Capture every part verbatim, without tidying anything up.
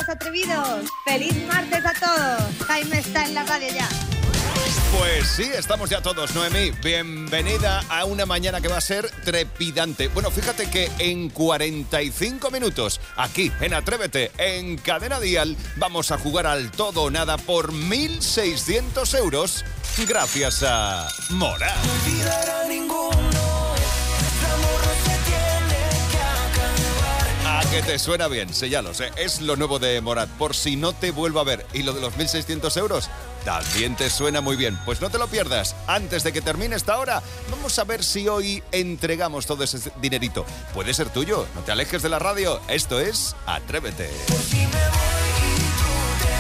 días, atrevidos. Feliz martes a todos. Jaime está en la radio ya. Pues sí, estamos ya todos, Noemí. Bienvenida a una mañana que va a ser trepidante. Bueno, fíjate que en cuarenta y cinco minutos, aquí en Atrévete, en Cadena Dial, vamos a jugar al todo o nada por mil seiscientos euros gracias a Morat. ¿A que te suena bien? Sí, ya lo sé. Es lo nuevo de Morat, por si no te vuelvo a ver. ¿Y lo de los mil seiscientos euros? También te suena muy bien. Pues no te lo pierdas. Antes de que termine esta hora, vamos a ver si hoy entregamos todo ese dinerito. Puede ser tuyo. No te alejes de la radio. Esto es Atrévete. Por si me voy y tú te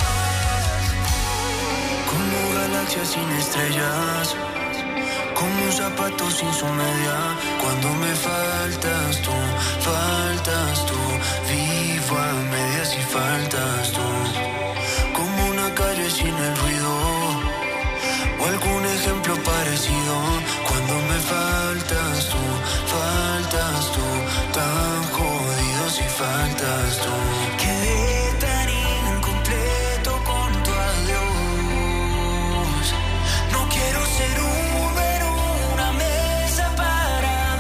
vas. Como galaxias sin estrellas, como un zapato sin su media. Cuando me faltas tú, faltas tú. Vivo a medias y faltas tú. Como una calle sin el ruido, o algún ejemplo parecido. Cuando me faltas tú, faltas tú. Tan jodido si faltas tú. Quedé tan incompleto con tu adiós. No quiero ser un número, una mesa para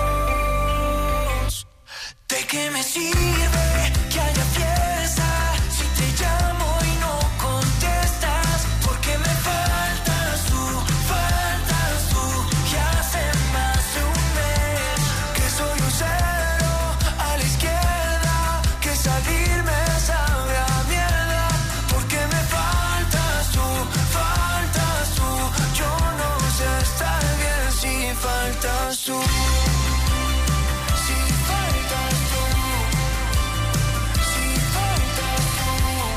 dos. ¿De qué me sirve que haya fiesta si te llamo y no contestas? Porque me faltas tú, faltas tú. Que hace más de un mes que soy un cero a la izquierda, que salir me sabe a mierda. Porque me faltas tú, faltas tú. Yo no sé estar bien si faltas tú. Si faltas tú, si faltas tú.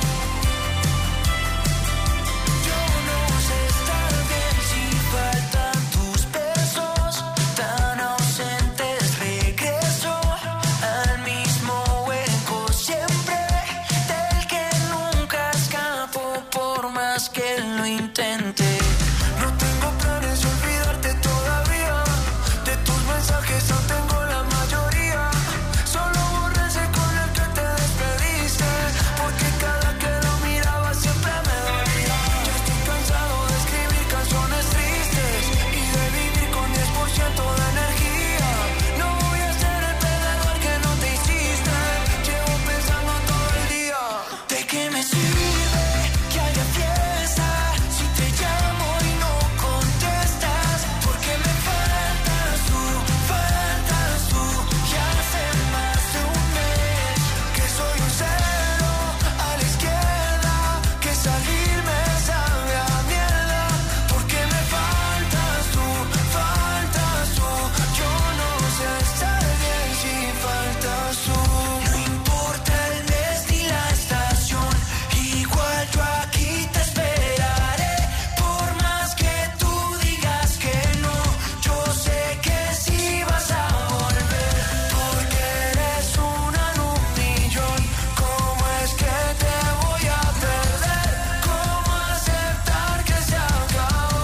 Yo no sé estar bien si faltan tus besos tan ausentes. Regreso al mismo hueco siempre, del que nunca escapo por más que lo intente. No tengo planes de olvidarte todavía. De tus mensajes no tengo la mayoría. Solo borré ese con el que te despediste, porque cada que lo miraba siempre me dolía. Ya estoy cansado de escribir canciones tristes y de vivir con diez por ciento de energía. No voy a ser el perdedor que no te hiciste. Llevo pensando todo el día. ¿De qué me sirve que haya fiesta si te llamo y no contestas? Porque me faltas tú, faltas tú. Que hace más de un mes que soy un cero a la izquierda, que salir me sabe a mierda. Porque me faltas tú, faltas tú. Yo no sé estar bien si faltas tú. No importa el mes ni la estación, igual yo aquí te esperaré. Por más que tú digas que no, yo sé que sí vas a volver. Porque eres una en un millón. ¿Cómo es que te voy a perder? ¿Cómo aceptar que se acabó?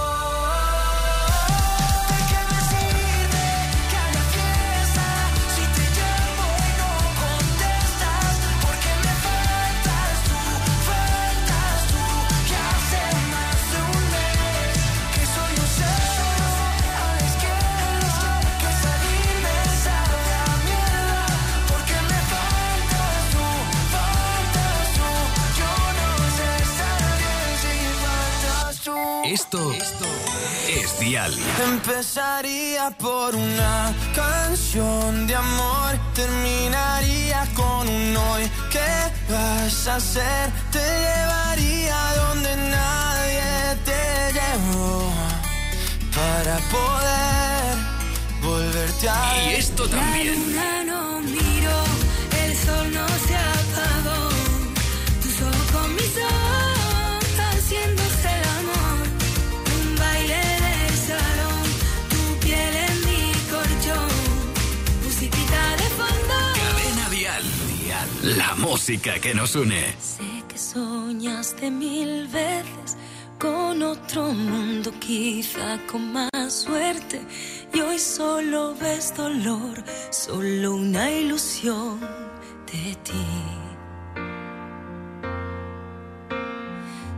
¿De qué me sirve que haya fiesta si te llamo y no contestas? Porque me faltas tú, faltas tú. Que hace más de un mes que soy un cero a la izquierda, que salir me sabe a mierda. Porque me faltas tú, faltas tú. Yo no sé estar bien si faltas tú. Esto es Dial. Empezaría por una canción de amor, terminaría con un hoy. ¿Qué vas a hacer? Te llevaría donde nadie te llevó, para poder volverte a ver. Y esto también. La luna no miró, el sol no se apagó. Tus ojos con mis ojos, haciéndose el amor. Un baile de salón, tu piel en mi colchón. Musiquita de fondo. Cadena Dial. Dial. La música que nos une. Sé que soñaste mil veces con otro mundo, quizá con más suerte. Y hoy solo ves dolor, solo una ilusión de ti.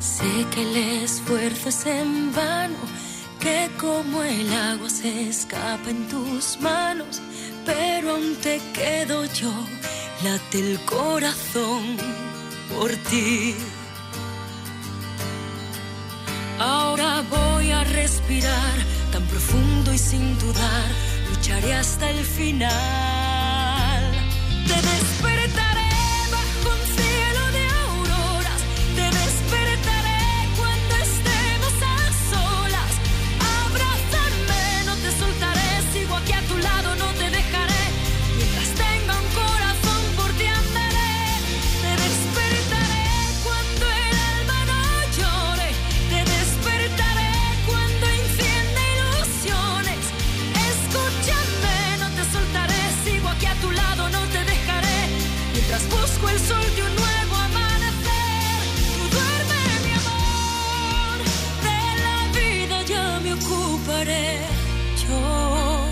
Sé que el esfuerzo es en vano, que como el agua se escapa en tus manos, pero aún te quedo yo, late el corazón por ti. Ahora voy a respirar tan profundo y sin dudar, lucharé hasta el final. Te despertaré bajo un cielo de auroras, te despertaré cuando estemos a solas. Abrázame, no te soltaré, sigo aquí a tu lado, no te dejaré. Mientras tenga un corazón por ti andaré. Te despertaré cuando el alma no llore, te despertaré cuando encienda ilusiones. Escúchame, no te soltaré, sigo aquí a tu lado, no te dejaré. Mientras busco el sol de un nuevo amanecer. Tú duerme, mi amor, de la vida ya me ocuparé yo.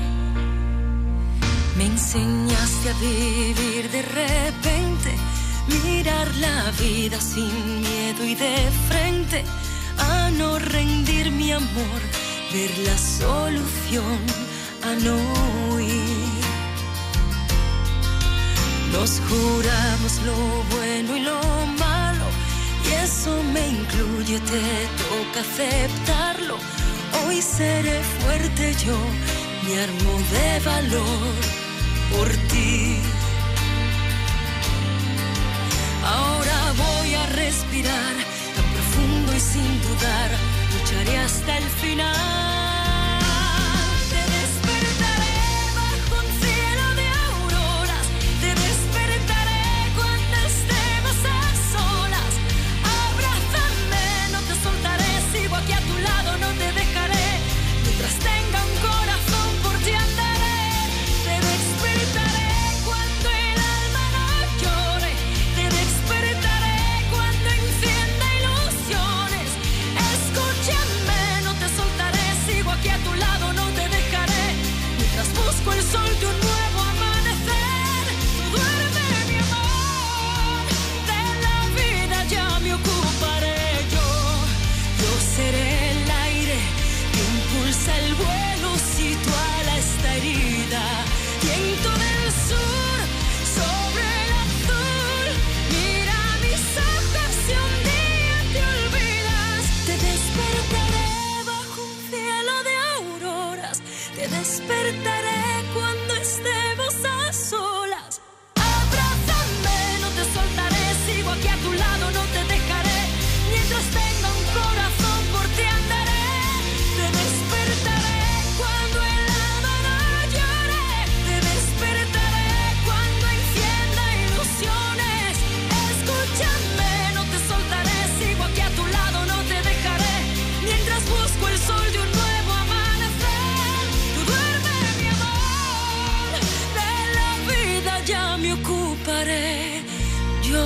Me enseñaste a vivir de repente, mirar la vida sin miedo y de frente, a no rendir mi amor, ver la solución, a no huir. Nos juramos lo bueno y lo malo, y eso me incluye, te toca aceptarlo. Hoy seré fuerte yo, me armo de valor por ti. Ahora voy a respirar tan profundo y sin dudar, lucharé hasta el final. Te despertaré bajo un cielo de auroras, te despertaré cuando estemos a solas. Abrázame, no te soltaré, sigo aquí a tu lado, no te dejaré. Mientras tenga un corazón por ti andaré. Te despertaré cuando el alma no llore, te despertaré cuando encienda ilusiones. Escúchame, no te soltaré, sigo aquí a tu lado, no te dejaré. Mientras busco el sol de un nuevo amanecer. Tú duerme, mi amor, de la vida ya me ocuparé yo. Yo seré el aire que impulsa el vuelo, si tu ala está herida. Viento del sur sobre el azul, mira mis ojos si un día te olvidas. Te despertaré bajo un cielo de auroras, te despertaré cuando estemos a solas. Abrázame, no te soltaré, sigo aquí a tu lado, no te dejaré. Mientras tenga un corazón por ti andaré. Te despertaré cuando el alma no llore, te despertaré cuando encienda ilusiones. Escúchame, no te soltaré, sigo aquí a tu lado, no te dejaré. Mientras busco el sol de un nuevo amanecer. Tú duerme, mi amor, de la vida ya me ocuparé yo.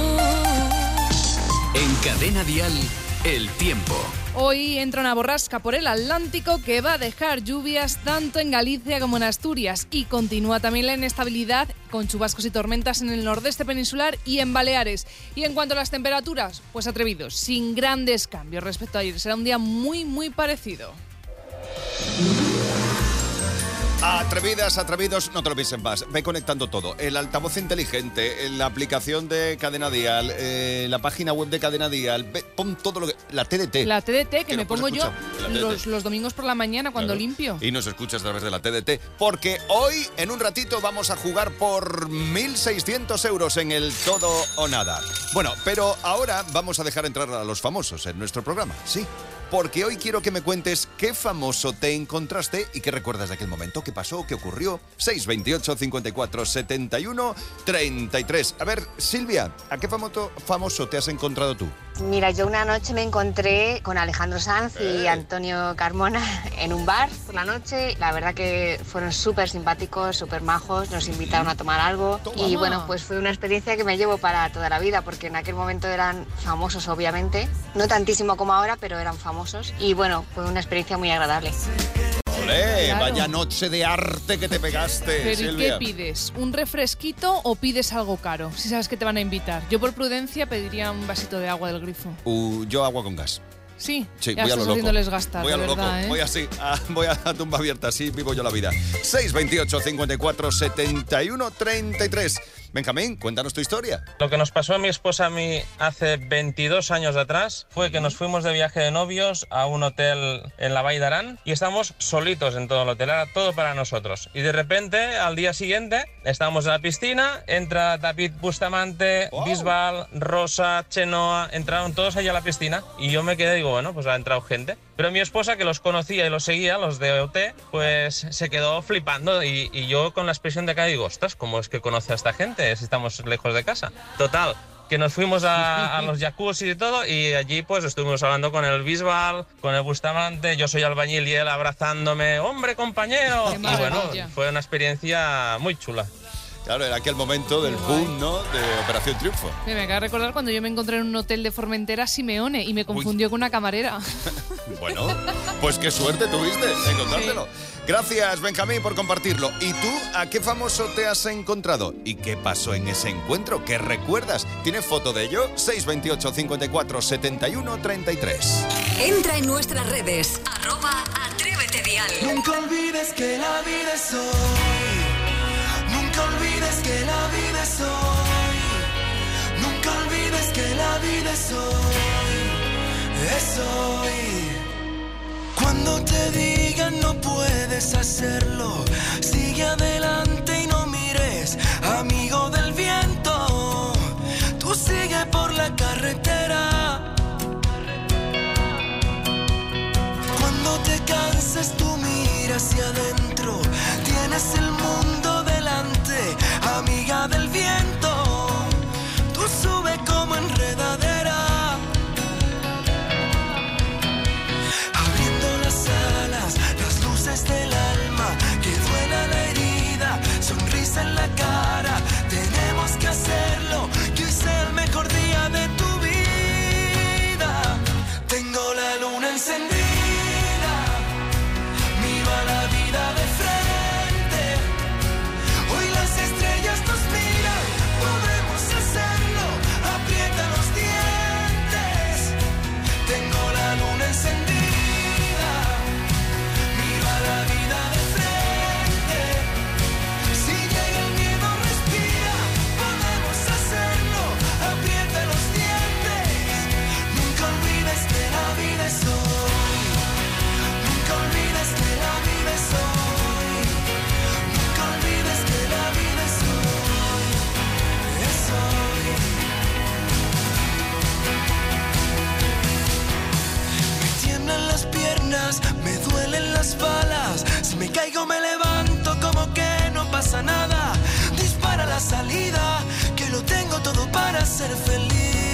En Cadena Dial, el tiempo. Hoy entra una borrasca por el Atlántico que va a dejar lluvias tanto en Galicia como en Asturias, y continúa también la inestabilidad con chubascos y tormentas en el nordeste peninsular y en Baleares. Y en cuanto a las temperaturas, pues atrevidos, sin grandes cambios respecto a ayer. Será un día muy, muy parecido. Atrevidas, atrevidos, no te lo pienses más. Ve conectando todo. El altavoz inteligente, la aplicación de Cadena Dial, eh, la página web de Cadena Dial. Ve, pon todo lo que... La T D T. La T D T, que, Que me no puedes pongo yo escuchar. La T D T. los, los domingos por la mañana cuando Claro. limpio. Y nos escuchas a través de la T D T. Porque hoy, en un ratito, vamos a jugar por mil seiscientos euros en el todo o nada. Bueno, pero ahora vamos a dejar entrar a los famosos en nuestro programa, sí. Porque hoy quiero que me cuentes qué famoso te encontraste y qué recuerdas de aquel momento, qué pasó, qué ocurrió. seis veintiocho, cincuenta y cuatro, setenta y uno, treinta y tres. A ver, Silvia, ¿a qué famoso, famoso te has encontrado tú? Mira, yo una noche me encontré con Alejandro Sanz y Antonio Carmona en un bar por la noche. La verdad que fueron súper simpáticos, súper majos, nos invitaron a tomar algo. Y bueno, pues fue una experiencia que me llevo para toda la vida, porque en aquel momento eran famosos, obviamente. No tantísimo como ahora, pero eran famosos. Y bueno, fue una experiencia muy agradable. Ole, Claro. vaya noche de arte que te pegaste, Pero ¿y Silvia. qué pides? ¿Un refresquito o pides algo caro? Si sabes que te van a invitar. Yo por prudencia pediría un vasito de agua del grifo. Uh, yo agua con gas. Sí, Sí, ya voy a lo estás loco. haciéndoles gastar, Voy a de lo verdad, loco. ¿eh? Voy así, a, voy a tumba abierta, así vivo yo la vida. seis veintiocho, cincuenta y cuatro, setenta y uno, treinta y tres. Benjamín, cuéntanos tu historia. Lo que nos pasó a mi esposa a mí hace veintidós años atrás fue que nos fuimos de viaje de novios a un hotel en la Vall d'Aran y estábamos solitos en todo el hotel, era todo para nosotros. Y de repente, al día siguiente, estábamos en la piscina, entra David Bustamante, Wow. Bisbal, Rosa, Chenoa, entraron todos allá a la piscina y yo me quedé, digo, bueno, pues ha entrado gente. Pero mi esposa, que los conocía y los seguía, los de O T, pues se quedó flipando y, y yo con la expresión de acá digo, ostras, ¿cómo es que conoce a esta gente si estamos lejos de casa? Total, que nos fuimos a, a los jacuzzi y todo y allí pues estuvimos hablando con el Bisbal, con el Bustamante, yo soy albañil y él abrazándome, ¡hombre, compañero! Qué Y bueno, maravilla. fue una experiencia muy chula. Claro, era aquel momento del Qué guay. boom, ¿no? De Operación Triunfo. Me acaba de recordar cuando yo me encontré en un hotel de Formentera Simeone y me confundió con una camarera. Bueno, pues qué suerte tuviste de encontrártelo. Gracias, Benjamín, por compartirlo. ¿Y tú a qué famoso te has encontrado? ¿Y qué pasó en ese encuentro? ¿Qué recuerdas? ¿Tienes foto de ello? seis veintiocho, cincuenta y cuatro, setenta y uno, treinta y tres. Entra en nuestras redes, arroba Atrévete Dial. Nunca olvides que la vida es hoy. Nunca olvides que la vida es hoy. Nunca olvides que la vida es hoy. Es hoy. Cuando te digan no puedes hacerlo, sigue adelante y no mires, amigo del viento. Tú sigue por la carretera. Cuando te canses tú mira hacia adentro, tienes el mundo delante, amiga del viento. Tú sube como enredadera, abriendo las alas, las luces del alma, que duela la herida, sonrisa en la cara. Tenemos que hacerlo, que hoy sea el mejor día de tu vida. Tengo la luna encendida, miro a la vida de frente. Hoy las estrellas nos miran, podemos hacerlo, aprieta los dientes. Tengo la luna encendida, miro a la vida de frente. Si llega el miedo respira, podemos hacerlo, aprieta los dientes. Nunca olvides que la vida es hoy. Nunca olvides que la vida es hoy. Nunca olvides que la vida es hoy. Es hoy. Me tiemblan las piernas, me duelen las balas. Si me caigo me levanto como que no pasa nada. Dispara la salida, que lo tengo todo para ser feliz.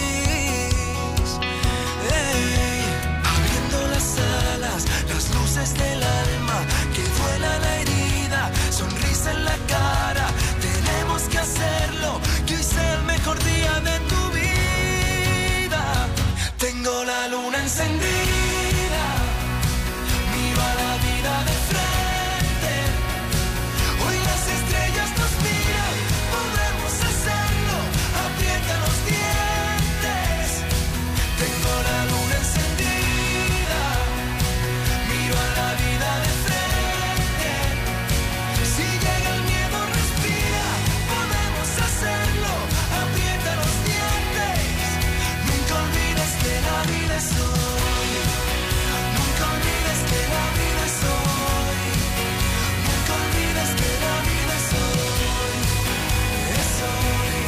Ey, abriendo las alas, las luces del alma, que duela la herida, sonrisa en la cara. Tenemos que hacerlo, que hoy sea el mejor día de tu vida. Tengo la luna encendida, miro a la vida de frente. Hoy las estrellas nos miran, podemos hacerlo, aprieta los dientes. Tengo la luna encendida, miro a la vida de frente. Si llega el miedo respira, podemos hacerlo, aprieta los dientes. Nunca olvides que la vida es hoy. Nunca olvides que la vida es hoy. Nunca olvides que la vida es hoy. Es hoy.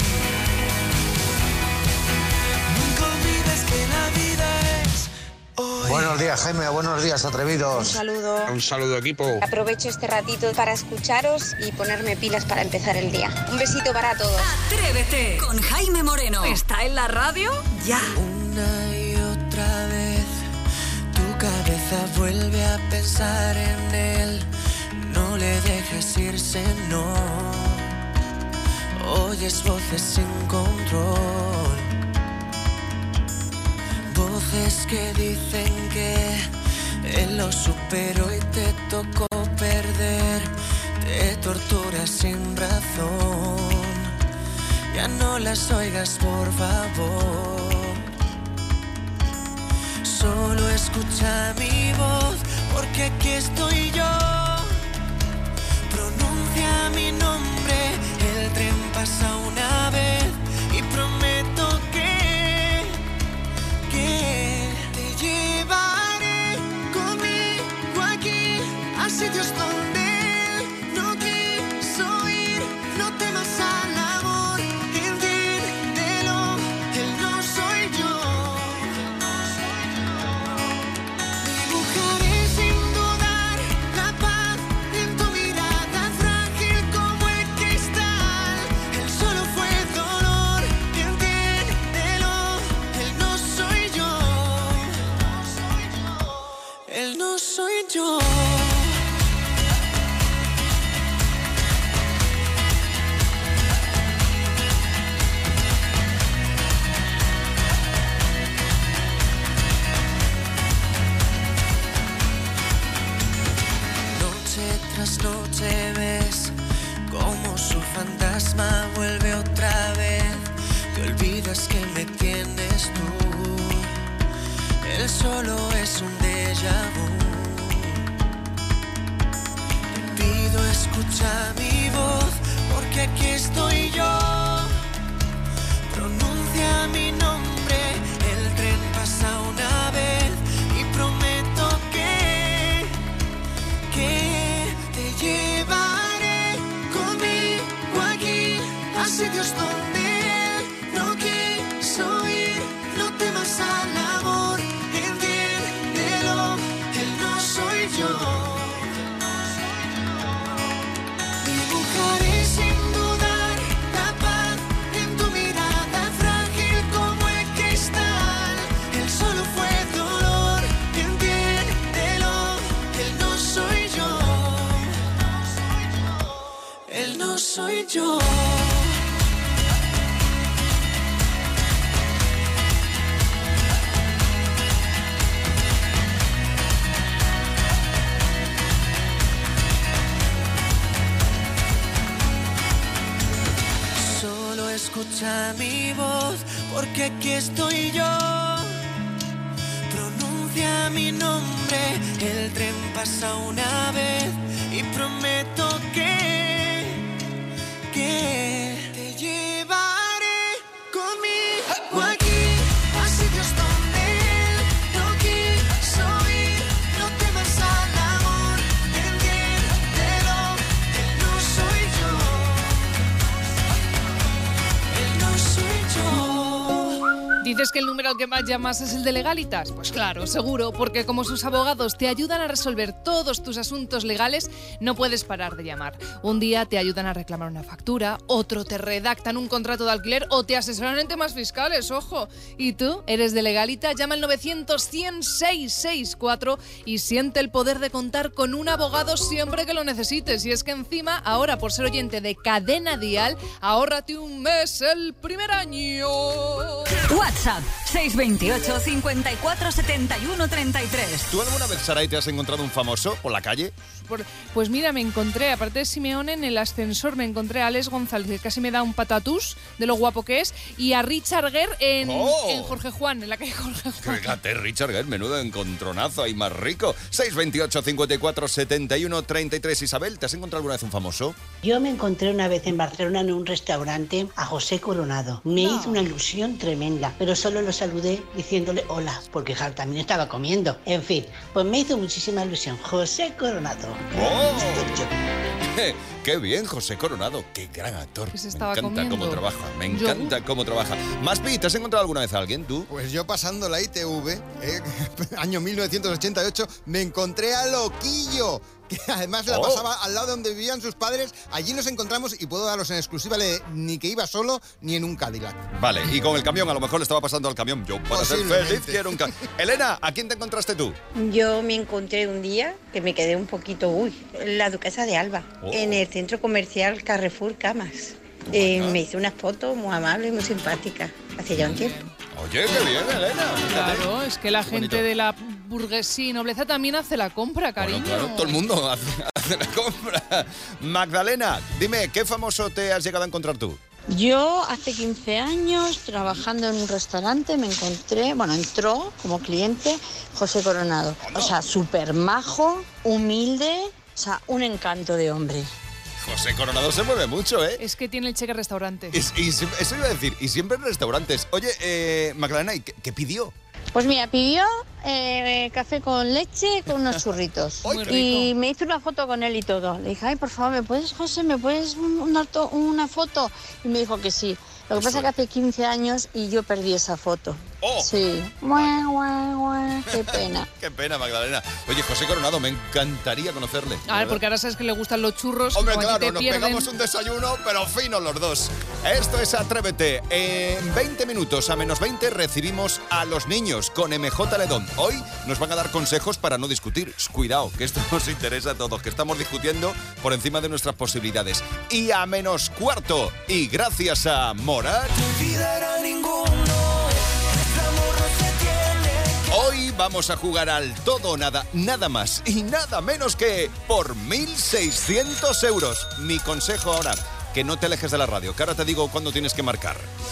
Nunca olvides que la vida es hoy. Buenos días, Jaime. Buenos días, atrevidos. Saludo. Un saludo, equipo. Aprovecho este ratito para escucharos y ponerme pilas para empezar el día. Un besito para todos. Atrévete con Jaime Moreno. ¿Está en la radio? Ya. Una y otra vez tu cabeza vuelve a pensar en él. No le dejes irse, no. Oyes voces sin control, voces que dicen que él lo superó y te tocó torturas sin razón. Ya no las oigas, por favor. Solo escucha mi voz, porque aquí estoy yo. Pronuncia mi nombre, el tren pasa una vez y prometo que, que te llevaré conmigo aquí a sitios donde él no quiso ir. No temas al amor, entiéndelo, él no soy yo. Dibujaré sin dudar la paz en tu mirada frágil como el cristal. Él solo fue dolor, entiéndelo, él no soy yo. Él no soy yo. Tras noche ves como su fantasma vuelve otra vez. Te olvidas que me tienes tú. Él solo es un déjà vu. Te pido escucha mi voz, porque aquí estoy yo. Pronuncia mi nombre, el tren pasa una vez y prometo que, que llevaré conmigo aquí a sitios donde él no quiso ir. No temas al amor, entiéndelo, él no soy yo. Dibujaré sin dudar la paz en tu mirada frágil como el cristal. Él solo fue dolor, entiéndelo, él no soy yo. Él no soy yo. Solo escucha mi voz, porque aquí estoy yo. Pronuncia mi nombre, el tren pasa una vez y prometo que, que te llevaré conmigo aquí a sitios donde él no quiso ir. No temas al amor, entiéndelo, él no soy yo. Él no soy yo. ¿Dices que el número al que más llamas es el de Legalitas? Pues claro, seguro, porque como sus abogados te ayudan a resolver todos tus asuntos legales, no puedes parar de llamar. Un día te ayudan a reclamar una factura, otro te redactan un contrato de alquiler o te asesoran en temas fiscales, ojo. ¿Y tú eres de Legalita? Llama al novecientos cien seiscientos sesenta y cuatro y siente el poder de contar con un abogado siempre que lo necesites. Y es que encima, ahora por ser oyente de Cadena Dial, ahórrate un mes el primer año. WhatsApp seis dos ocho, cincuenta y cuatro, setenta y uno, treinta y tres. ¿Tú alguna vez, Saray, te has encontrado un famoso por la calle? Por, pues mira, me encontré, aparte de Simeone, en el ascensor me encontré a Alex González, que casi me da un patatús de lo guapo que es, y a Richard Gere en, oh. en Jorge Juan, en la calle Jorge Juan. Fíjate, Richard Gere, menudo encontronazo, ahí más rico. seis dos ocho, cincuenta y cuatro, setenta y uno, treinta y tres. Isabel, ¿te has encontrado alguna vez un famoso? Yo me encontré una vez en Barcelona en un restaurante a José Coronado. Me no. hizo una ilusión tremenda, pero solo lo saludé diciéndole hola, porque ja, también estaba comiendo. En fin, pues me hizo muchísima ilusión. José Coronado. ¡Oh! ¡Qué bien, José Coronado! ¡Qué gran actor! Se estaba me encanta comiendo. cómo trabaja, me encanta yo... cómo trabaja. Maspi, ¿te has encontrado alguna vez a alguien, tú? Pues yo pasando la I T V, eh, año mil novecientos ochenta y ocho, me encontré a Loquillo, que además la oh. pasaba al lado donde vivían sus padres. Allí nos encontramos y puedo daros en exclusiva de ni que iba solo ni en un Cadillac. Vale, y con el camión, a lo mejor le estaba pasando al camión. Yo para ser feliz quiero un camión. Elena, ¿a quién te encontraste tú? Yo me encontré un día que me quedé un poquito, uy, la Duquesa de Alba, oh. en el centro comercial Carrefour Camas. Eh, me hizo unas fotos muy amables y muy simpáticas, hace ya un tiempo. Oye, qué bien, Elena. Claro, es que la gente bonito. de la burguesía y nobleza también hace la compra, cariño. Bueno, claro, todo el mundo hace, hace hace la compra. Magdalena, dime, ¿qué famoso te has llegado a encontrar tú? Yo hace quince años, trabajando en un restaurante, me encontré, bueno, entró como cliente José Coronado. O sea, súper majo, humilde, o sea, un encanto de hombre. José Coronado se mueve mucho, ¿eh? Es que tiene el cheque restaurante. Y, y, eso iba a decir, y siempre en restaurantes. Oye, eh, Magdalena, ¿y qué, qué pidió? Pues mira, pidió eh, café con leche con unos churritos. Y me hizo una foto con él y todo. Le dije, ay, por favor, ¿me puedes, José, me puedes una, una foto? Y me dijo que sí. Lo que pasa es que hace quince años y yo perdí esa foto. Oh. Sí. Mua, mua, mua. Qué pena. Qué pena, Magdalena. Oye, José Coronado, me encantaría conocerle. A ver, porque ahora sabes que le gustan los churros. Hombre, como claro, te nos pierden. pegamos un desayuno, pero finos los dos. Esto es Atrévete. En veinte minutos, a menos veinte, recibimos a los niños con M J Ledón. Hoy nos van a dar consejos para no discutir. Cuidado, que esto nos interesa a todos, que estamos discutiendo por encima de nuestras posibilidades. Y a menos cuarto, y gracias a Morat, hoy vamos a jugar al todo o nada, nada más y nada menos que por mil seiscientos euros. Mi consejo ahora, que no te alejes de la radio, que ahora te digo cuándo tienes que marcar.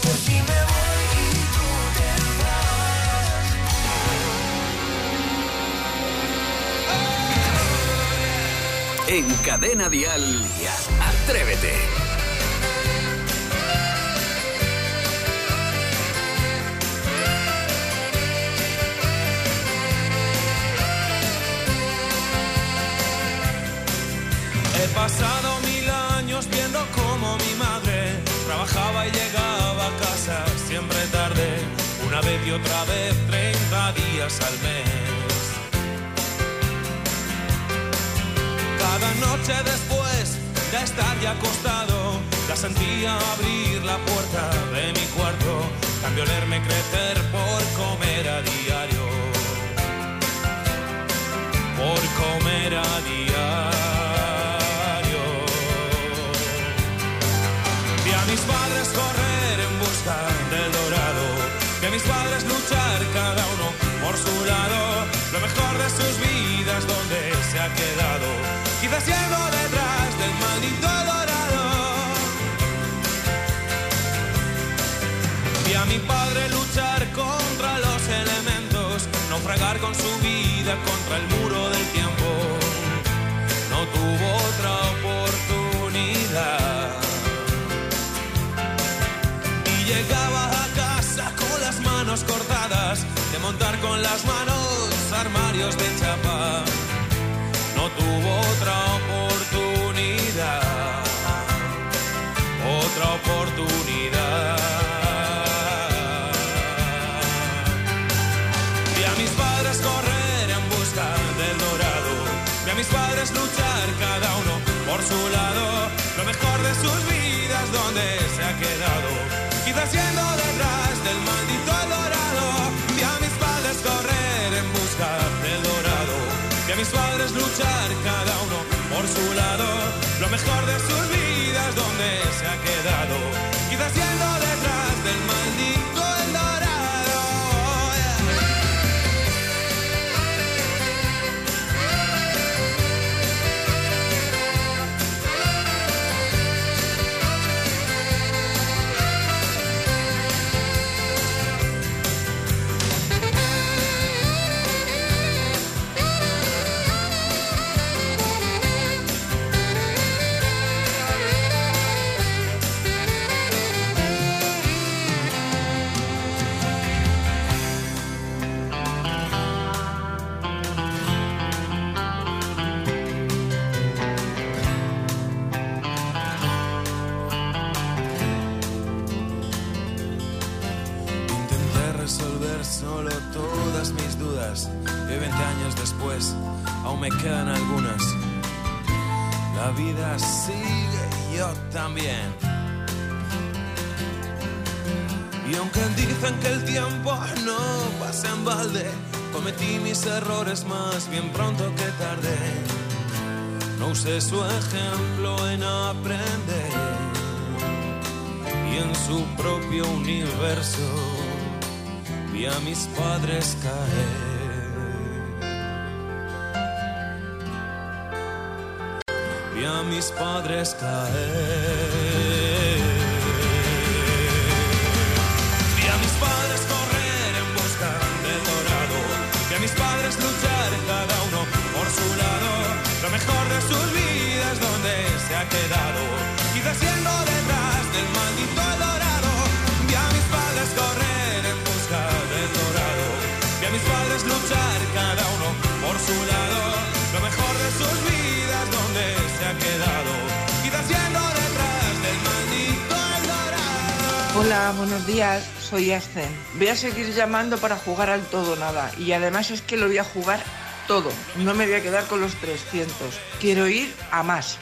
En Cadena Dial, Atrévete. He pasado mil años viendo cómo mi madre trabajaba y llegaba a casa siempre tarde, una vez y otra vez, treinta días al mes. Cada noche después de estar ya acostado, la sentía abrir la puerta de mi cuarto, cambio olerme crecer por comer a diario, por comer a diario. Vi a mis padres correr en busca del dorado, vi a mis padres luchar cada uno por su lado, lo mejor de sus vidas donde se ha quedado, quizás yendo detrás del maldito dorado. Vi a mi padre luchar contra los elementos, naufragar con su vida contra el muro del tiempo, no tuvo otra oportunidad. Llegaba a casa con las manos cortadas, de montar con las manos armarios de chapa. No tuvo otra oportunidad, otra oportunidad. Vi a mis padres correr en busca del dorado, vi a mis padres luchar cada uno por su lado, lo mejor de sus vidas donde se ha quedado, quizás yendo detrás del maldito dorado. Vi a mis padres correr en busca del dorado, vi a mis padres luchar cada uno por su lado, lo mejor de sus vidas donde se ha quedado, quizás yendo detrás del maldito el dorado. Solo todas mis dudas, y veinte años después aún me quedan algunas. La vida sigue y yo también. Y aunque dicen que el tiempo no pasa en balde, cometí mis errores más bien pronto que tarde. No usé su ejemplo en aprender, y en su propio universo vi a mis padres caer. vi a mis padres caer. Vi a mis padres correr en busca del dorado, vi a mis padres luchar cada uno por su lado. Lo mejor de sus vidas donde se ha quedado, quizás siendo detrás del maldito dorado. Vi a mis padres correr en busca del dorado, vi a mis padres luchar cada uno por su lado. Lo mejor de sus vidas donde se ha quedado, quizás siendo detrás del maldito dorado. Hola, buenos días, soy Ascen. Voy a seguir llamando para jugar al todo o nada, y además es que lo voy a jugar todo, no me voy a quedar con los trescientos, quiero ir a más.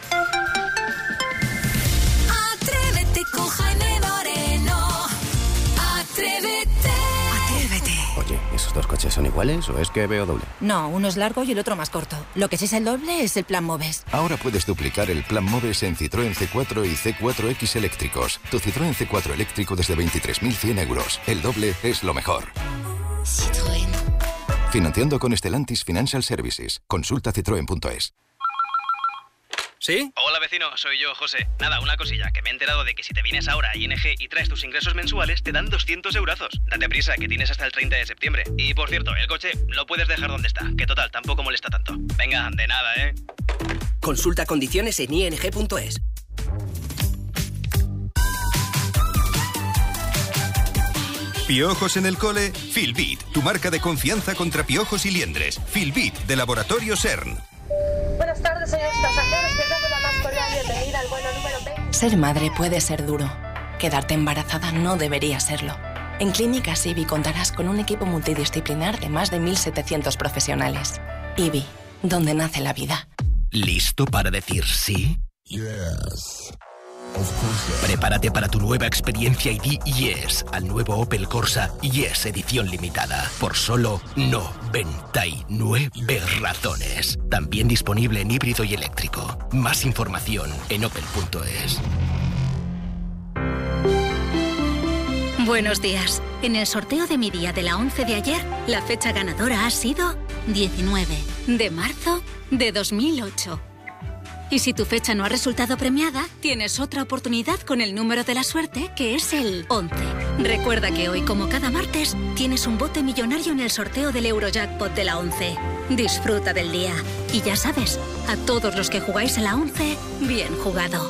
Atrévete con Jaime Moreno. Atrévete. Atrévete. Oye, ¿esos dos coches son iguales o es que veo doble? No, uno es largo y el otro más corto. Lo que sí es el doble es el Plan Moves. Ahora puedes duplicar el Plan Moves en Citroën C cuatro y C cuatro X eléctricos. Tu Citroën C cuatro eléctrico desde veintitrés mil cien euros. El doble es lo mejor. Citroën. Financiando con Stellantis Financial Services. Consulta citroen punto es. ¿Sí? Hola vecino, soy yo, José. Nada, una cosilla, que me he enterado de que si te vienes ahora a I N G y traes tus ingresos mensuales, te dan doscientos eurazos. Date prisa, que tienes hasta el treinta de septiembre. Y por cierto, el coche lo puedes dejar donde está, que total, tampoco molesta tanto. Venga, de nada, ¿eh? Consulta condiciones en i n g punto es. ¿Piojos en el cole? Filbit, tu marca de confianza contra piojos y liendres. Filbit, de Laboratorio CERN. Buenas tardes, señores pasajeros. Que damos la más cordial bienvenida al vuelo número veinte. Ser madre puede ser duro. Quedarte embarazada no debería serlo. En Clínicas I B I contarás con un equipo multidisciplinar de más de mil setecientos profesionales. I B I, donde nace la vida. ¿Listo para decir sí? Yes. Prepárate para tu nueva experiencia y di yes al nuevo Opel Corsa Yes edición limitada por solo noventa y nueve razones. También disponible en híbrido y eléctrico. Más información en opel punto es. Buenos días. En el sorteo de mi día de la once de ayer, la fecha ganadora ha sido diecinueve de marzo de dos mil ocho. Y si tu fecha no ha resultado premiada, tienes otra oportunidad con el número de la suerte, que es el once. Recuerda que hoy, como cada martes, tienes un bote millonario en el sorteo del Eurojackpot de la once. Disfruta del día. Y ya sabes, a todos los que jugáis a la once, bien jugado.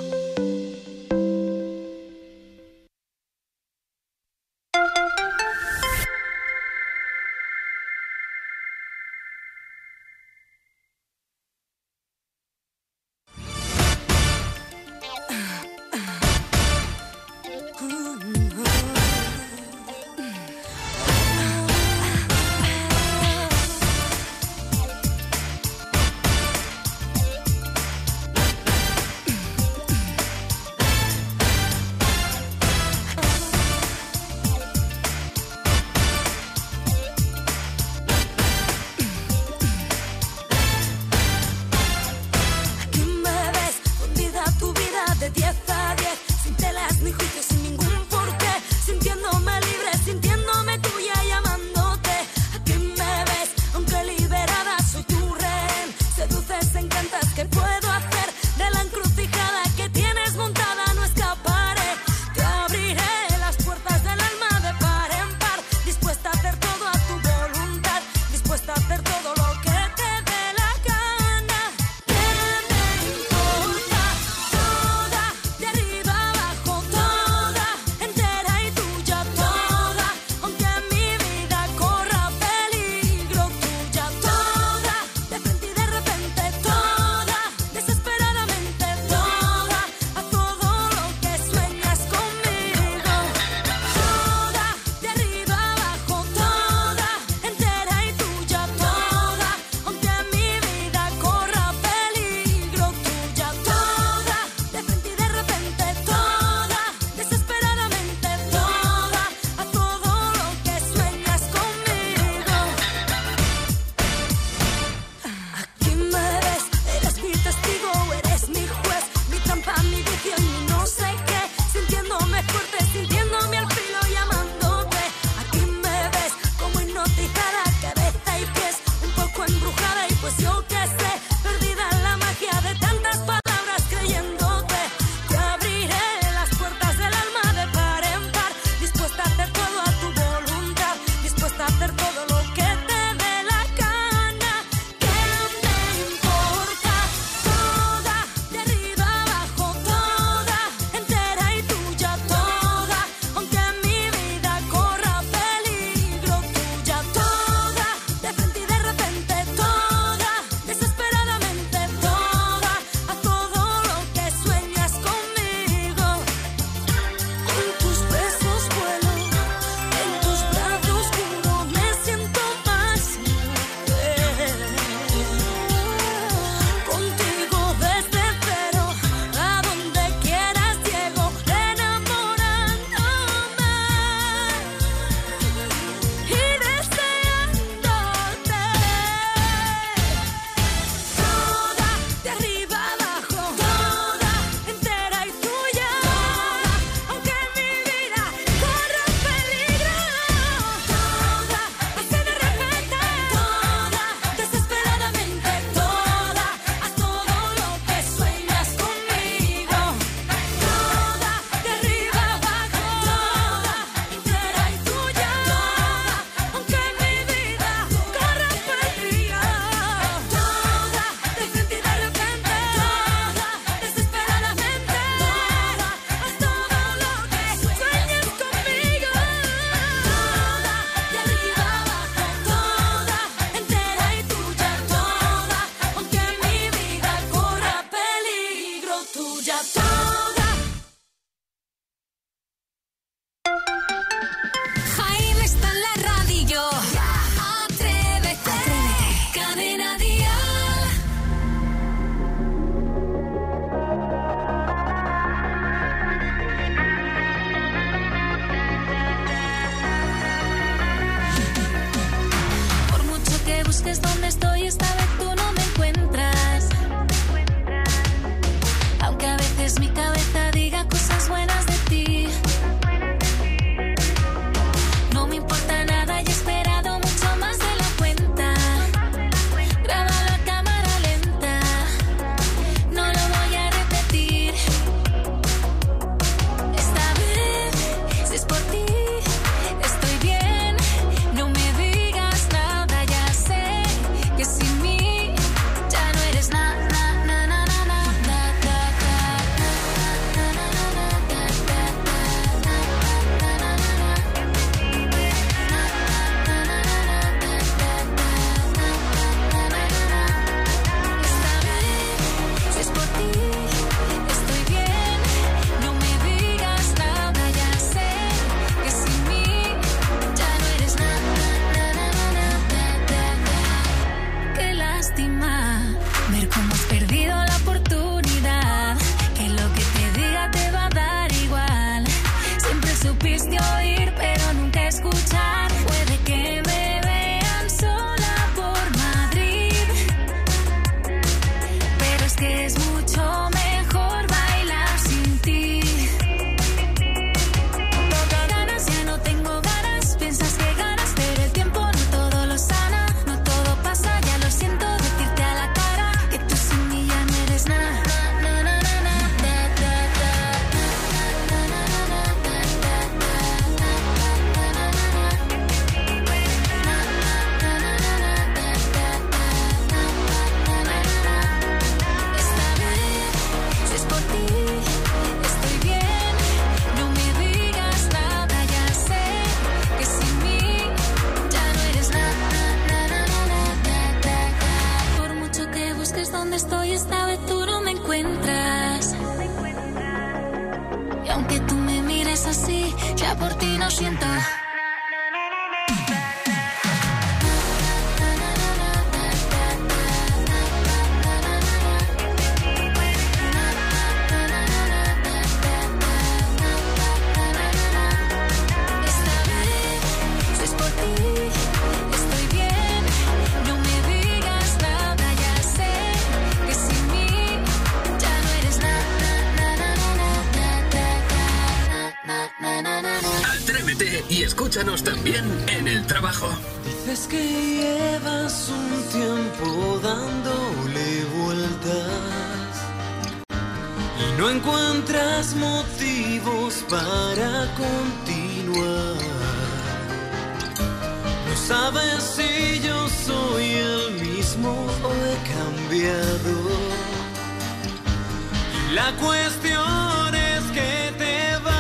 otra vez tú no me encuentras. Y aunque tú me mires así, ya por ti no siento. Atrévete y escúchanos también en el trabajo. Dices que llevas un tiempo dándole vueltas y no encuentras motivos para continuar. No sabes si yo soy el mismo o he cambiado. Y la cuestión es que te vas.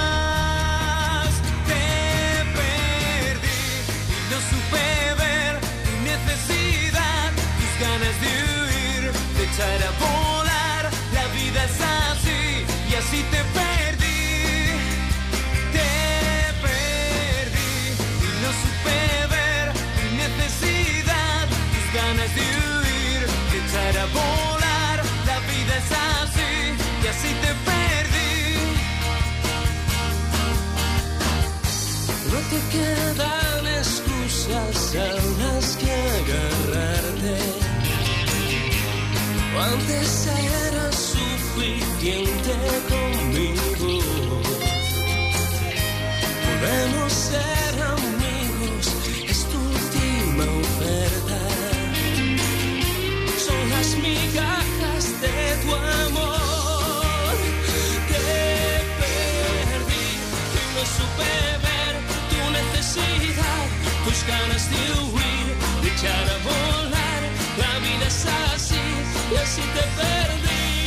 Echar a volar, la vida es así y así te perdí, te perdí y no supe ver mi necesidad, tus ganas de huir, de echar a volar, la vida es así y así te perdí. No te quedan excusas a las que agarrarte. Antes era suficiente conmigo. Podemos ser amigos, es tu última oferta. Son las migajas de tu amor. Te perdí y no supe ver tu necesidad, tus ganas de huir, de echar a volar. La vida es así. Y así te perdí,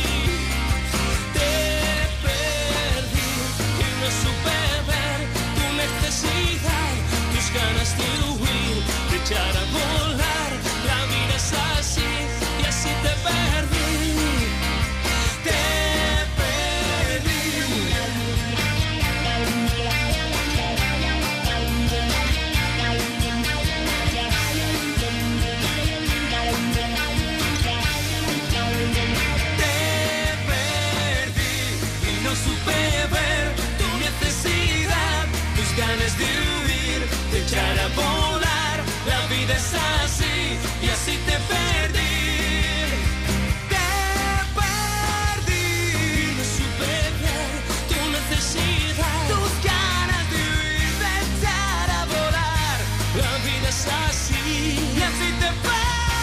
te perdí y no supe ver tu necesidad, tus ganas de huir, de echar a volar. La vida es así y así te perdí, te perdí. Ganas de huir, de echar a volar, la vida es así y así te perdí, te perdí, no supe ver tu necesidad, tus ganas de huir, de echar a volar, la vida es así y así te perdí.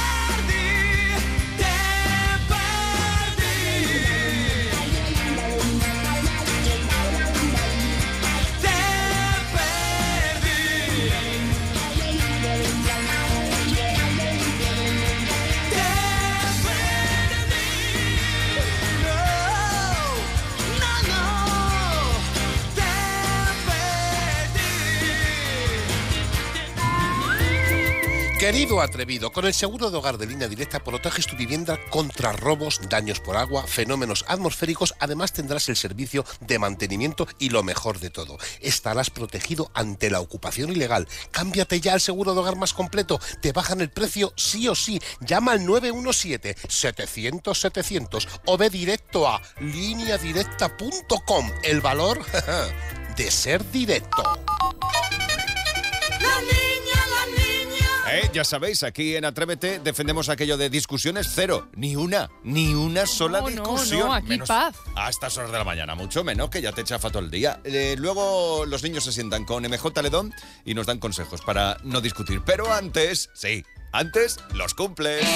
Querido atrevido, con el seguro de hogar de Línea Directa proteges tu vivienda contra robos, daños por agua, fenómenos atmosféricos. Además tendrás el servicio de mantenimiento y lo mejor de todo, estarás protegido ante la ocupación ilegal. Cámbiate ya al seguro de hogar más completo, te bajan el precio sí o sí. Llama al nueve uno siete, setecientos, setecientos o ve directo a línea directa punto com. El valor de ser directo. La niña, la niña. Eh, ya sabéis, aquí en Atrévete defendemos aquello de discusiones cero. Ni una, ni una sola no, discusión. No, no, aquí menos paz. A estas horas de la mañana, mucho menos, que ya te chafa todo el día. Eh, luego los niños se sientan con M J Ledón y nos dan consejos para no discutir. Pero antes, sí, antes los cumples.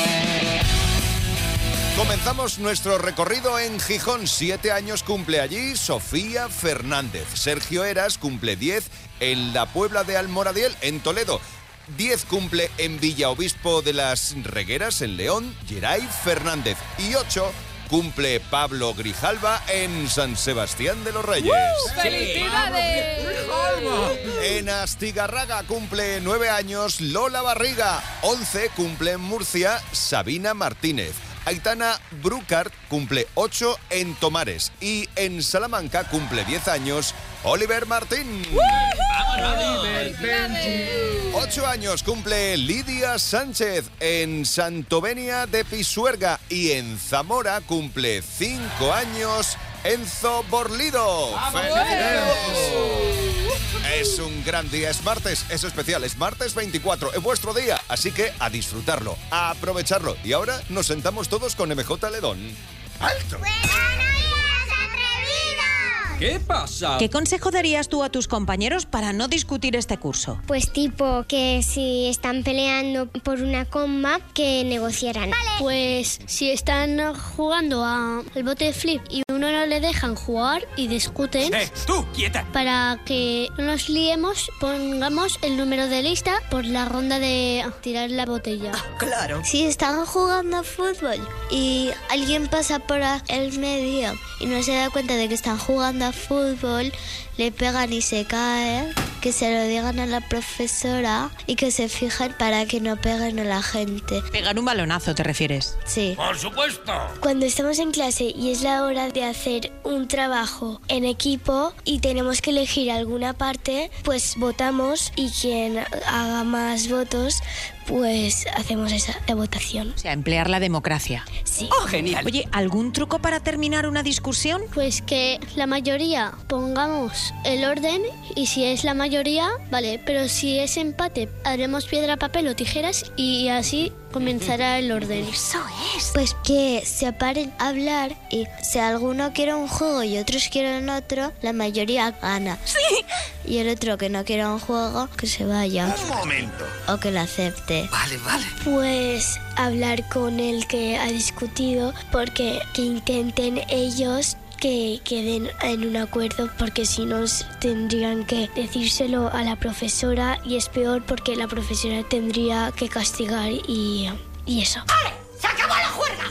Comenzamos nuestro recorrido en Gijón. Siete años cumple allí Sofía Fernández. Sergio Eras cumple diez en la Puebla de Almoradiel, en Toledo. diez cumple en Villaobispo de las Regueras, en León, Geray Fernández. Y ocho cumple Pablo Grijalva en San Sebastián de los Reyes. ¡Uh, ¡Felicidades! En Astigarraga cumple nueve años Lola Barriga. once cumple en Murcia Sabina Martínez. Aitana Brucart cumple ocho en Tomares. Y en Salamanca cumple diez años Oliver Martín. ¡Vamos, Oliver! ocho años cumple Lidia Sánchez en Santovenia de Pisuerga. Y en Zamora cumple cinco años Enzo Borlido. ¡Felicidades! Es un gran día, es martes, es especial, es martes veinticuatro, es vuestro día, así que a disfrutarlo, a aprovecharlo. Y ahora nos sentamos todos con M J Ledón. ¡Alto! ¿Qué pasa? ¿Qué consejo darías tú a tus compañeros para no discutir este curso? Pues tipo que si están peleando por una coma, que negociaran. Vale. Pues si están jugando al bote de flip y uno no le dejan jugar y discuten... ¡Eh, tú, quieta! Para que no nos liemos, pongamos el número de lista por la ronda de tirar la botella. Ah, claro. Si están jugando a fútbol y alguien pasa por el medio y no se da cuenta de que están jugando a fútbol, le pegan y se cae, que se lo digan a la profesora y que se fijen para que no peguen a la gente. Pegar un balonazo, ¿te refieres? Sí. ¡Por supuesto! Cuando estamos en clase y es la hora de hacer un trabajo en equipo y tenemos que elegir alguna parte, pues votamos y quien haga más votos, pues hacemos esa votación. O sea, emplear la democracia. Sí. ¡Oh, genial! Oye, ¿algún truco para terminar una discusión? Pues que la mayoría pongamos el orden y si es la mayoría, vale, pero si es empate, haremos piedra, papel o tijeras y así comenzará el orden. Eso es. Pues que se paren a hablar y si alguno quiere un juego y otros quieren otro, la mayoría gana. Sí. Y el otro que no quiera un juego, que se vaya. Un momento. O que lo acepte. Vale, vale. Pues hablar con el que ha discutido, porque que intenten ellos que queden en un acuerdo, porque si no tendrían que decírselo a la profesora y es peor porque la profesora tendría que castigar y, y eso. ¡Vale! ¡Se acabó la juerga!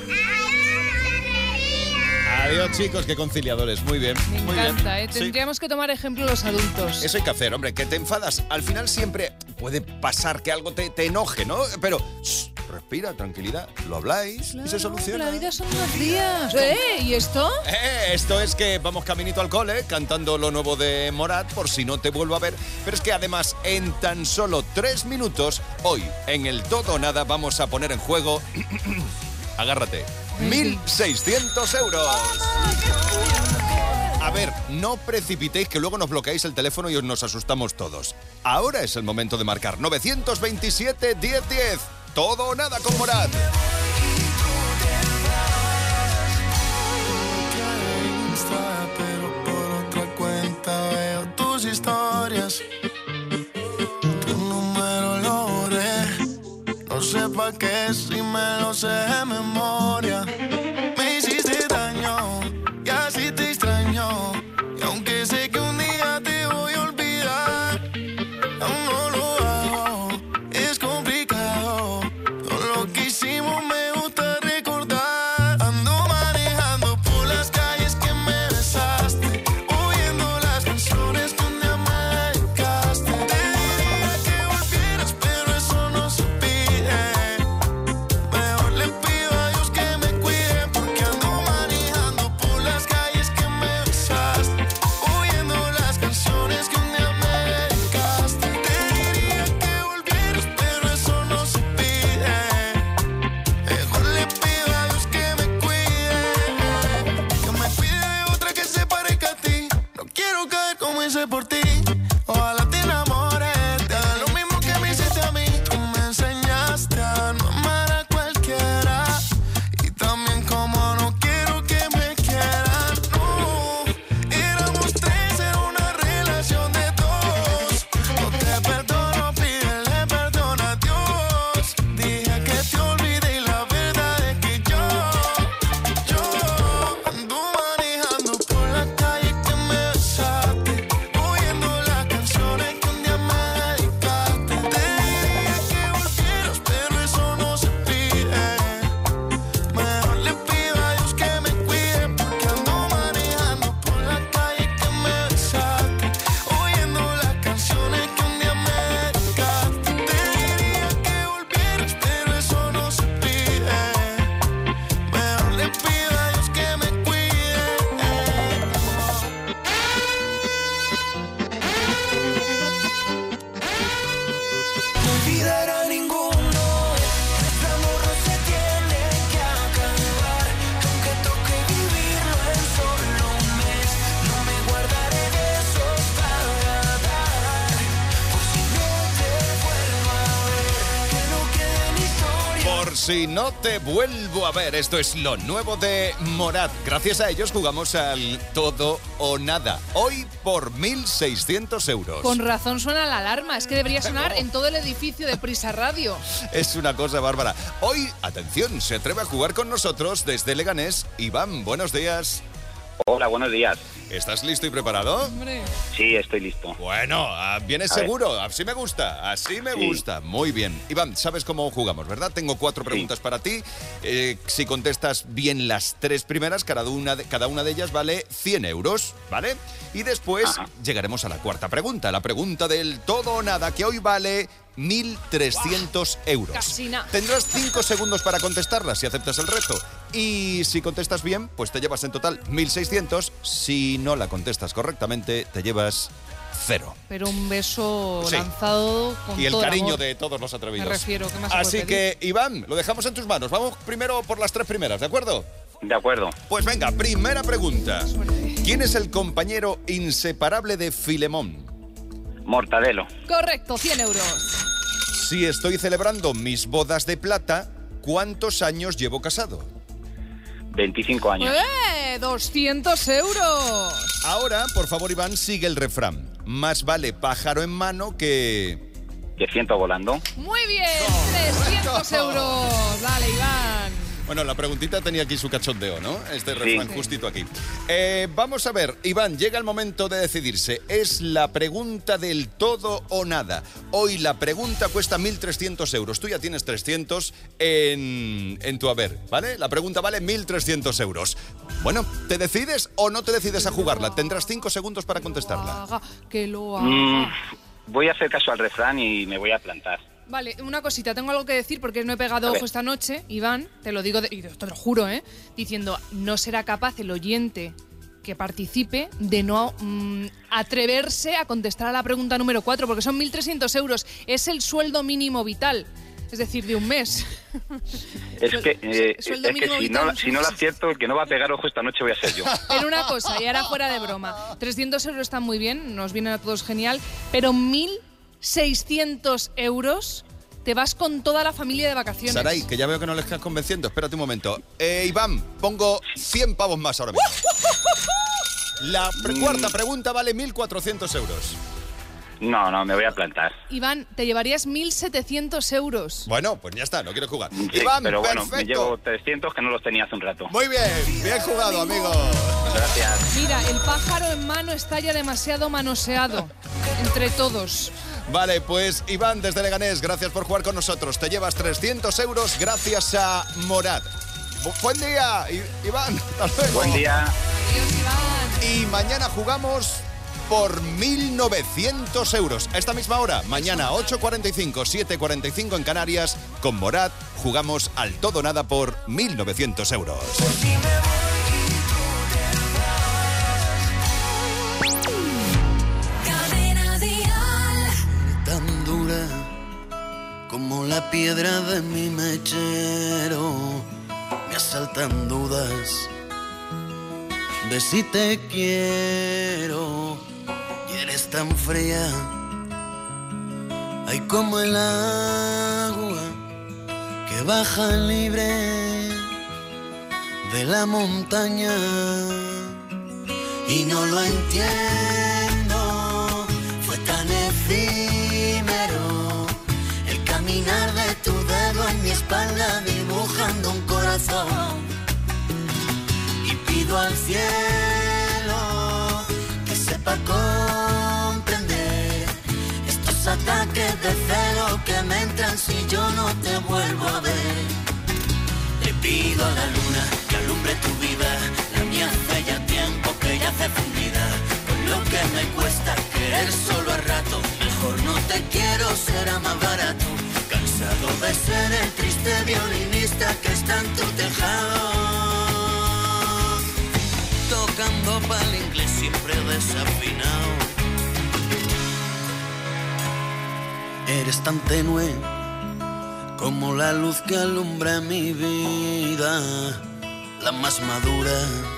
Adiós, chicos, qué conciliadores. Muy bien, Me muy encanta, bien. ¿eh? Sí. Tendríamos que tomar ejemplo los adultos. Eso hay que hacer, hombre, que te enfadas. Al final siempre puede pasar que algo te, te enoje, ¿no? Pero shh, respira, tranquilidad, lo habláis Claro, y se soluciona. La vida son unos días. ¿Eh? ¿Y esto? Eh, esto es que vamos caminito al cole cantando lo nuevo de Morat, por si no te vuelvo a ver. Pero es que además en tan solo tres minutos, hoy en el Todo o Nada vamos a poner en juego, agárrate, mil seiscientos euros. A ver, no precipitéis que luego nos bloqueáis el teléfono y nos asustamos todos. Ahora es el momento de marcar novecientos veintisiete, diez diez. Todo o Nada con Morat. Pero por otra cuenta veo tus historias. Tu número lo borré. No sé pa' qué si me lo sé de memoria. Me hiciste daño y así te extraño. Y aunque sé que un día te voy a olvidar, aún no lo hago. Es complicado. Todo lo que hicimos si no te vuelvo a ver. Esto es lo nuevo de Morat. Gracias a ellos jugamos al todo o nada. Hoy por mil seiscientos euros. Con razón suena la alarma. Es que debería sonar en todo el edificio de Prisa Radio. Es una cosa bárbara. Hoy, atención, se atreve a jugar con nosotros desde Leganés. Iván, buenos días. Hola, buenos días. ¿Estás listo y preparado? Hombre. Sí, estoy listo. Bueno, ah, vienes A seguro. Ver. Así me gusta. Así me sí. gusta. Muy bien. Iván, sabes cómo jugamos, ¿verdad? Tengo cuatro preguntas sí. para ti. Eh, si contestas bien las tres primeras, cada una, de, cada una de ellas vale cien euros, ¿vale? Y después Ajá. llegaremos a la cuarta pregunta. La pregunta del todo o nada, que hoy vale mil trescientos euros. Casi nada. Tendrás cinco segundos para contestarla si aceptas el reto. Y si contestas bien, pues te llevas en total mil seiscientos. Si no la contestas correctamente, te llevas cero. Pero un beso sí. lanzado con y el todo cariño el amor. de todos los atrevidos. Me refiero, ¿qué más se Así puede pedir? que, Iván, lo dejamos en tus manos. Vamos primero por las tres primeras, ¿de acuerdo? De acuerdo. Pues venga, primera pregunta. ¿Quién es el compañero inseparable de Filemón? Mortadelo. Correcto, cien euros. Si estoy celebrando mis bodas de plata, ¿cuántos años llevo casado? veinticinco años. ¡Eh! ¡doscientos euros! Ahora, por favor, Iván, sigue el refrán. Más vale pájaro en mano que... que ciento volando. Muy bien, trescientos euros. Dale, Iván. Bueno, la preguntita tenía aquí su cachondeo, ¿no? Este Sí. refrán justito aquí. Eh, vamos a ver, Iván, llega el momento de decidirse. Es la pregunta del todo o nada. Hoy la pregunta cuesta mil trescientos euros. Tú ya tienes trescientos en, en tu haber, ¿vale? La pregunta vale mil trescientos euros. Bueno, ¿te decides o no te decides a jugarla? Tendrás cinco segundos para contestarla. Haga, que lo haga. Mm, voy a hacer caso al refrán y me voy a plantar. Vale, una cosita, tengo algo que decir porque no he pegado ojo esta noche, Iván, te lo digo, de, y te lo juro, ¿eh? Diciendo, no será capaz el oyente que participe de no mmm, atreverse a contestar a la pregunta número cuatro, porque son mil trescientos euros, es el sueldo mínimo vital, es decir, de un mes. Es que, eh, es Sueldo que mínimo si, vital, no, si no lo acierto, el que no va a pegar ojo esta noche voy a ser yo. Pero una cosa, y ahora fuera de broma, trescientos euros están muy bien, nos vienen a todos genial, pero mil seiscientos euros te vas con toda la familia de vacaciones. Saray, que ya veo que no le estás convenciendo. Espérate un momento. Eh, Iván, pongo cien pavos más ahora mismo. La pre- mm. cuarta pregunta vale mil cuatrocientos euros. No, no, me voy a plantar. Iván, te llevarías mil setecientos euros. Bueno, pues ya está, no quiero jugar. Sí, Iván, pero bueno, perfecto. me llevo trescientos que no los tenía hace un rato. Muy bien, bien jugado, amigo. Gracias. Mira, el pájaro en mano está ya demasiado manoseado entre todos. Vale, pues Iván desde Leganés, gracias por jugar con nosotros. Te llevas trescientos euros gracias a Morat. Bu- Buen día, I- Iván. Hasta luego. Buen día. Adiós, Iván. Y mañana jugamos por mil novecientos euros. A esta misma hora, mañana ocho cuarenta y cinco, siete cuarenta y cinco en Canarias, con Morat jugamos al todo nada por mil novecientos euros. Tan dura como la piedra de mi mechero, me asaltan dudas de si te quiero y eres tan fría, ay como el agua que baja libre de la montaña y no lo entiendo, fue tan efímero el caminar de tu dedo en mi espalda dibujando un corazón y pido al cielo que sepa comprender estos ataques de celo que me entran si yo no te vuelvo a ver. Le pido a la luna que alumbre tu vida, la mía hace ya tiempo que yace fundida, con lo que me cuesta querer solo a rato, mejor no te quiero, será más barato, cansado de ser el triste violinista que está en tu tejado, tocando pa'l inglés siempre desafinado. Eres tan tenue como la luz que alumbra mi vida, la más madura,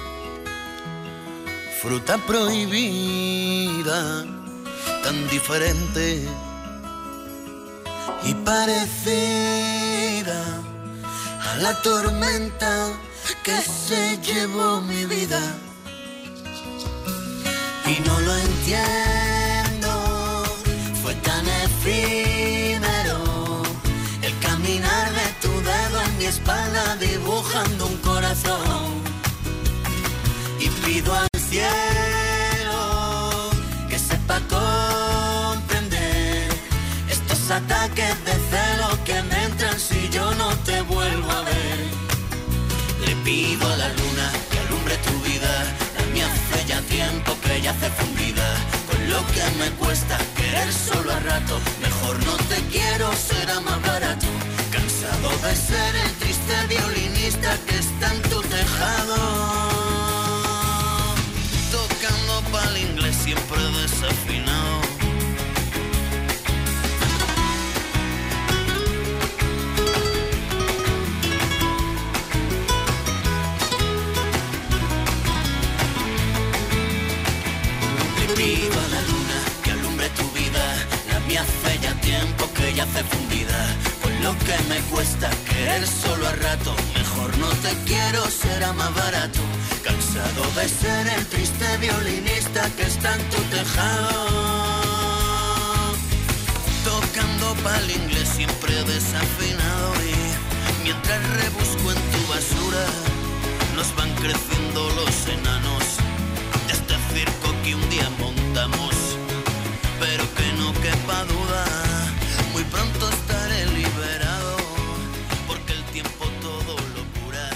fruta prohibida, tan diferente y parecida a la tormenta que se llevó mi vida. Y no lo entiendo, fue tan efímero el caminar de tu dedo en mi espalda dibujando un corazón. Y pido al cielo que sepa comprender estos ataques de celo que me entran si yo no te vuelvo a ver. Le pido a la luna que alumbre tu vida, la mía hace ya tiempo que yace fundida. Con lo que me cuesta querer solo a rato, mejor no te quiero, será más barato. Cansado de ser el triste violinista que está en tu tejado, tocando pa'l inglés siempre desafinado. Pido a la luna que alumbre tu vida, la mía hace ya tiempo que yace fundida. Con lo que me cuesta querer solo a rato, mejor no te quiero, será más barato. Cansado de ser el triste violinista que está en tu tejado, tocando pa'l inglés siempre desafinado. Y mientras rebusco en tu basura, nos van creciendo los enanos de este circo que un día montamos, pero que no quepa duda, muy pronto estaré liberado, porque el tiempo todo lo cura.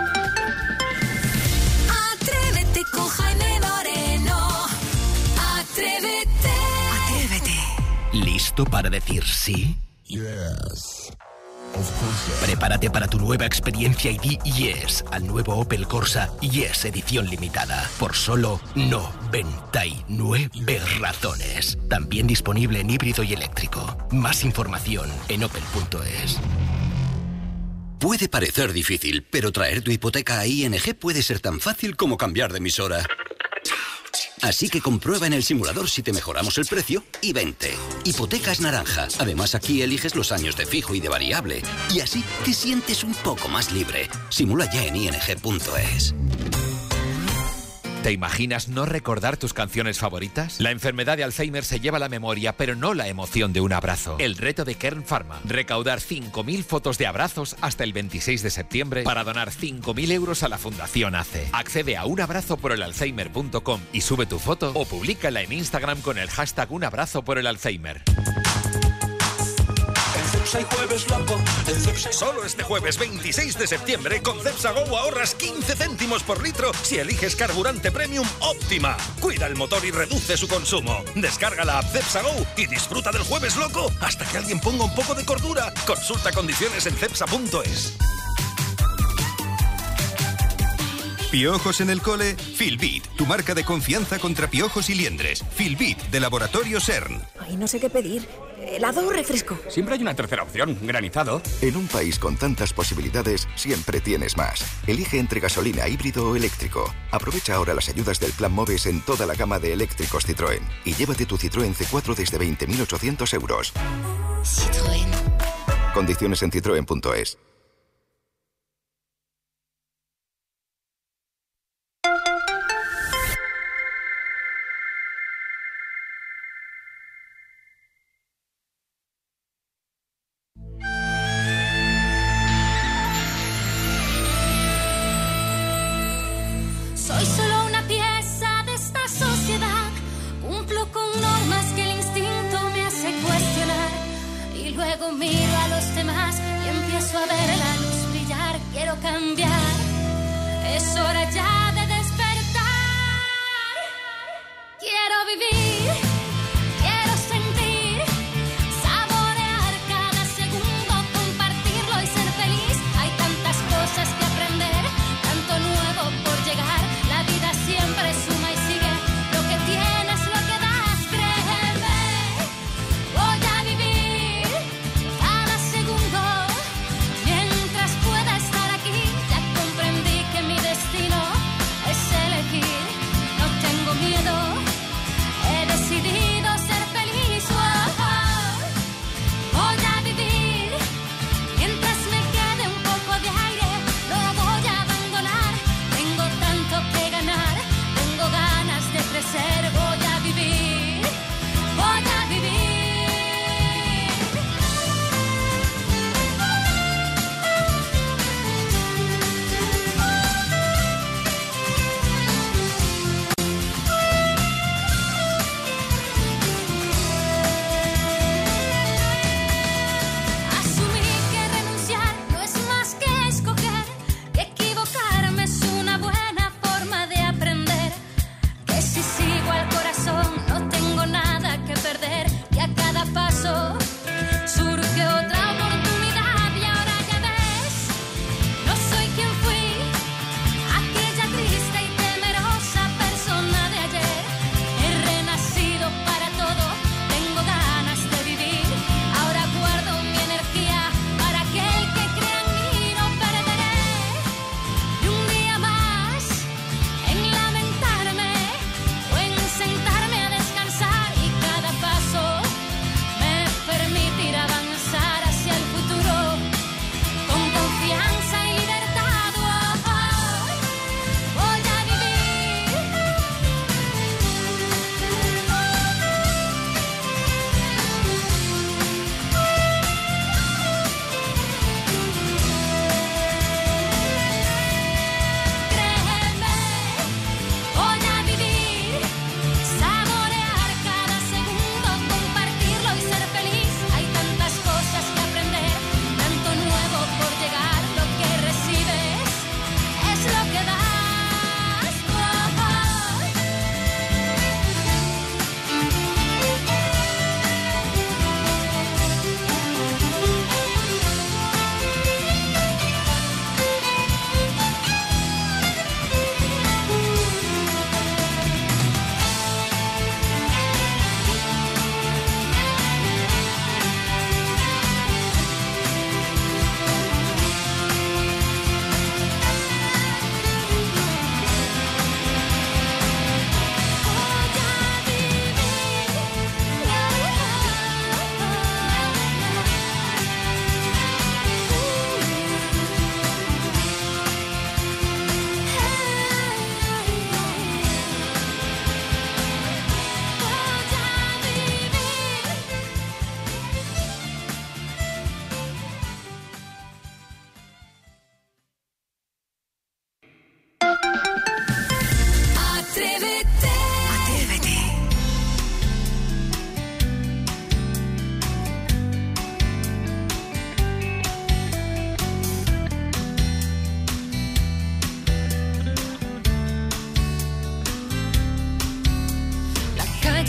Atrévete con Jaime Moreno. Atrévete. Atrévete. ¿Listo para decir sí? Yes. Prepárate para tu nueva experiencia y di yes al nuevo Opel Corsa Yes edición limitada por solo noventa y nueve razones. También disponible en híbrido y eléctrico. Más información en opel punto es. Puede parecer difícil, pero traer tu hipoteca a I N G puede ser tan fácil como cambiar de emisora. Así que comprueba en el simulador si te mejoramos el precio y vente. Hipotecas Naranja. Además, aquí eliges los años de fijo y de variable. Y así te sientes un poco más libre. Simula ya en i n g punto es. ¿Te imaginas no recordar tus canciones favoritas? La enfermedad de Alzheimer se lleva la memoria, pero no la emoción de un abrazo. El reto de Kern Pharma. Recaudar cinco mil fotos de abrazos hasta el veintiséis de septiembre para donar cinco mil euros a la Fundación A C E. Accede a un abrazo por el alzheimer punto com y sube tu foto o públicala en Instagram con el hashtag Un Abrazo por el Alzheimer. Solo este jueves veintiséis de septiembre con Cepsa Go ahorras quince céntimos por litro si eliges carburante premium Óptima. Cuida el motor y reduce su consumo. Descarga la app Cepsa Go y disfruta del jueves loco hasta que alguien ponga un poco de cordura. Consulta condiciones en cepsa punto es. ¿Piojos en el cole? Filbit, tu marca de confianza contra piojos y liendres. Filbit, de Laboratorio CERN. Ay, no sé qué pedir. ¿Helado o refresco? Siempre hay una tercera opción, granizado. En un país con tantas posibilidades, siempre tienes más. Elige entre gasolina, híbrido o eléctrico. Aprovecha ahora las ayudas del Plan MOVES en toda la gama de eléctricos Citroën. Y llévate tu Citroën C cuatro desde veinte mil ochocientos euros. Citroën. Condiciones en citroen punto es. Soy solo una pieza de esta sociedad. Cumplo con normas que el instinto me hace cuestionar. Y luego miro a los demás y empiezo a ver la luz brillar. Quiero cambiar. Es hora ya de despertar. Quiero vivir. Quiero sentir. Saborear cada segundo. Compartirlo y ser feliz. Hay tantas cosas que aprender. Tanto nuevo por llegar. La vida siempre suma y sigue. Lo que tienes, lo que das, créeme. Voy a vivir cada segundo. Mientras pueda estar aquí, ya comprendí que mi destino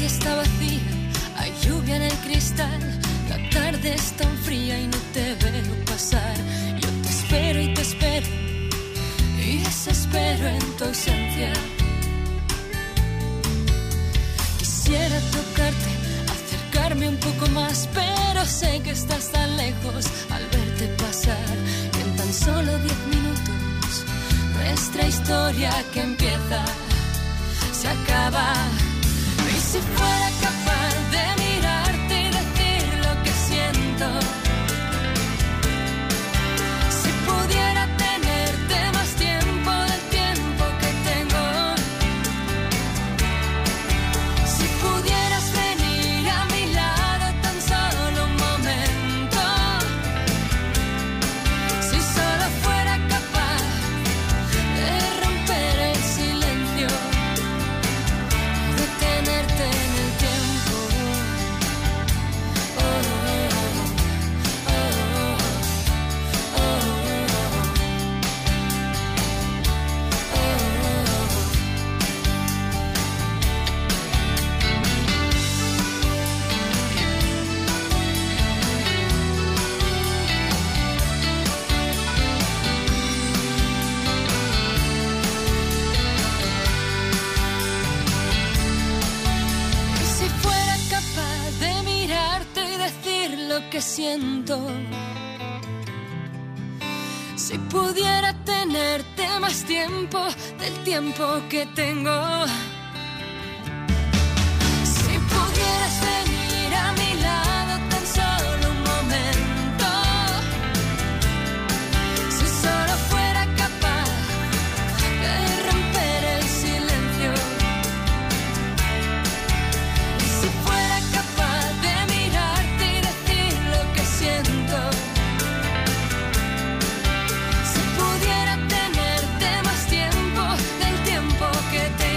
calle está vacía, hay lluvia en el cristal, la tarde es tan fría y no te veo pasar. Yo te espero y te espero y desespero en tu ausencia. Quisiera tocarte, acercarme un poco más, pero sé que estás tan lejos al verte pasar. Y en tan solo diez minutos nuestra historia que empieza se acaba. Y si fuera capaz de mirarte y decir lo que siento, si pudiera tenerte más tiempo del tiempo que tengo, si pudieras venir a mi lado tan solo un momento, si solo fuera capaz de romper el silencio, de tenerte en el tiempo. Oh, oh, oh, oh, oh, oh. Y si fuera capaz de mirarte y decir lo que siento, si pudiera tenerte más tiempo del tiempo que tengo.